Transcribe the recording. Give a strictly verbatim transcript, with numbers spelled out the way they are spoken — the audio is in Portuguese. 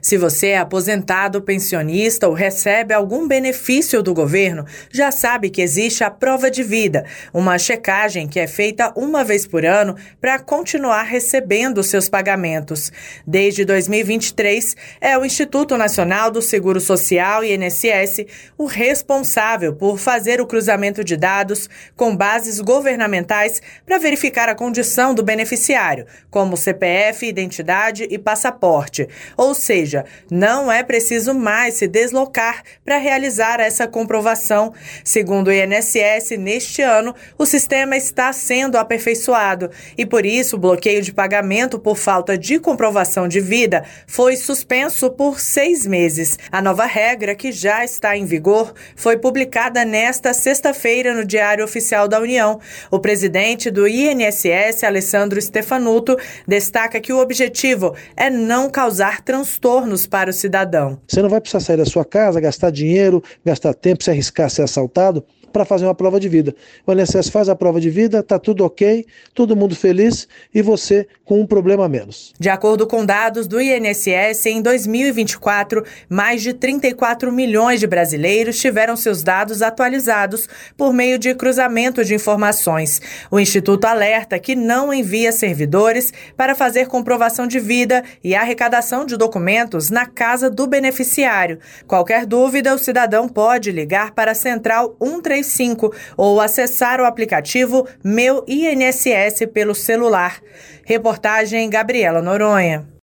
Se você é aposentado, pensionista ou recebe algum benefício do governo, já sabe que existe a prova de vida, uma checagem que é feita uma vez por ano para continuar recebendo seus pagamentos. Desde dois mil e vinte e três, é o Instituto Nacional do Seguro Social, I N S S, o responsável por fazer o cruzamento de dados com bases governamentais para verificar a condição do beneficiário, como C P F, identidade e passaporte. Ou seja, não é preciso mais se deslocar para realizar essa comprovação. Segundo o I N S S, neste ano, o sistema está sendo aperfeiçoado e, por isso, o bloqueio de pagamento por falta de comprovação de vida foi suspenso por seis meses. A nova regra, que já está em vigor, foi publicada nesta sexta-feira no Diário Oficial da União. O presidente do I N S S, Alessandro Stefanuto, destaca que o objetivo é não causar transtornos para o cidadão. Você não vai precisar sair da sua casa, gastar dinheiro, gastar tempo, se arriscar a ser assaltado para fazer uma prova de vida. O I N S S faz a prova de vida, está tudo ok, todo mundo feliz e você com um problema a menos. De acordo com dados do I N S S, em dois mil e vinte e quatro, mais de trinta e quatro milhões de brasileiros tiveram seus dados atualizados por meio de cruzamento de informações. O Instituto alerta que não envia servidores para fazer comprovação de vida e arrecadação de documentos na casa do beneficiário. Qualquer dúvida, o cidadão pode ligar para a Central cento e trinta e cinco ou acessar o aplicativo Meu I N S S pelo celular. Reportagem Gabriela Noronha.